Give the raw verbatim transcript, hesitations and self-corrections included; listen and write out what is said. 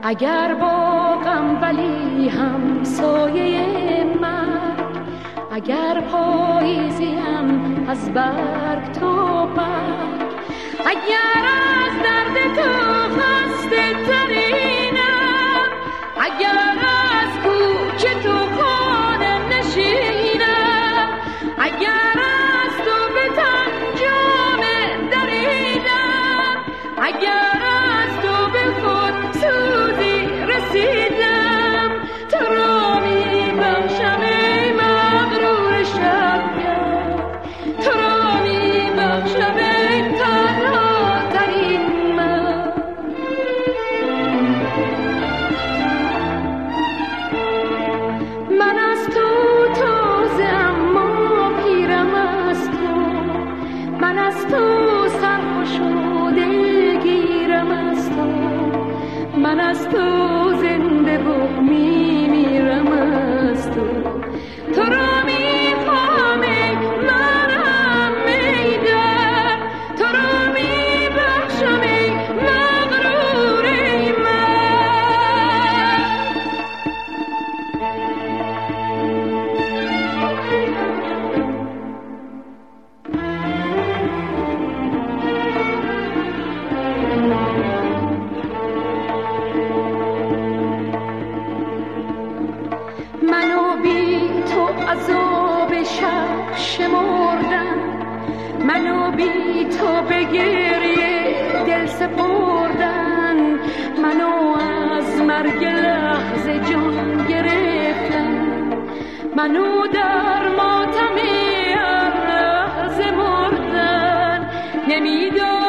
اگر با غم ولی هم سایه مرگ، اگر پاییزیم از برگ تا برگ، اگر از درد تو خسته ترینم، اگر از کوچه تو خانه نشینم، اگر از تو به تن جامه دریدم، اگر از تو به خود سوزی رسیدم، تو را می بخشم ای مغرور شبگرد، تو را می بخشم ای تنها ترین من. من از تو تازه اما پیرم از تو، من از تو سرخوش و دلگیرم از تو، من از تو زنده و میمیرم از تو، تو را میخوام ای مرهم ای درد، تو را میبخشم ای مغرور ای من. منو بی تو عذاب شب شمردم، منو بی تو به گریه دل سپردن، منو از مرگ لحظه جان گرفتن، منو در ماتم هر لحظه مردن، نمیدونم